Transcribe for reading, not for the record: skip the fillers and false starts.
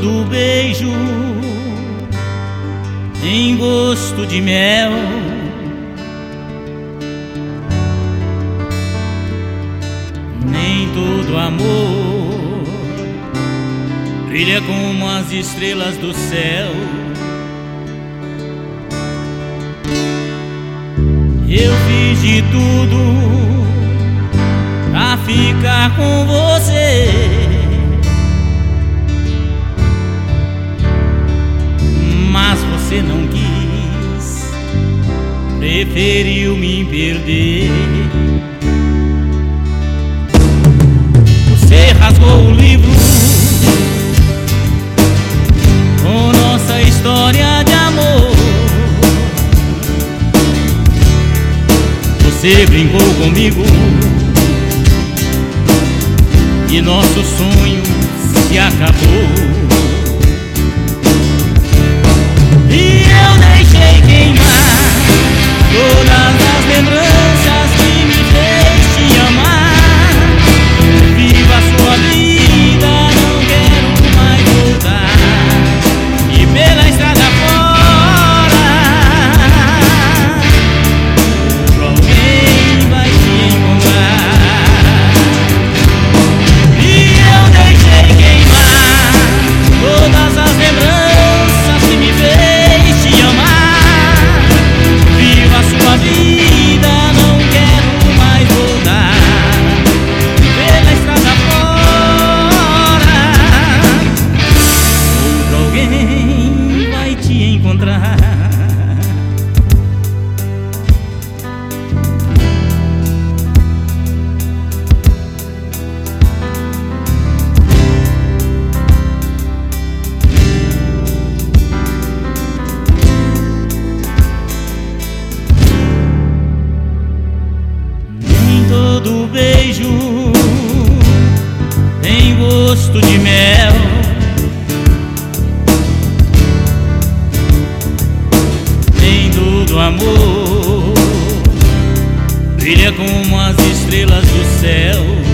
todo beijo tem gosto de mel. Nem todo amor brilha como as estrelas do céu. Eu fiz de tudo pra ficar com você, mas você não quis, preferiu me perder. Você rasgou o livro com nossa história de amor. Você brincou comigo e nosso sonho se acabou. E eu deixei queimar todas as lembranças que me fez te amar. Viva a sua vida, não quero mais voltar. E pela estrada fora, alguém vai te encontrar. E eu deixei queimar todas as lembranças que me fez te amar. Viva a sua vida, não quero mais voltar. Pela estrada fora, alguém vai te encontrar. Nem todo beijo tem gosto de mel. Nem todo amor brilha como as estrelas do céu.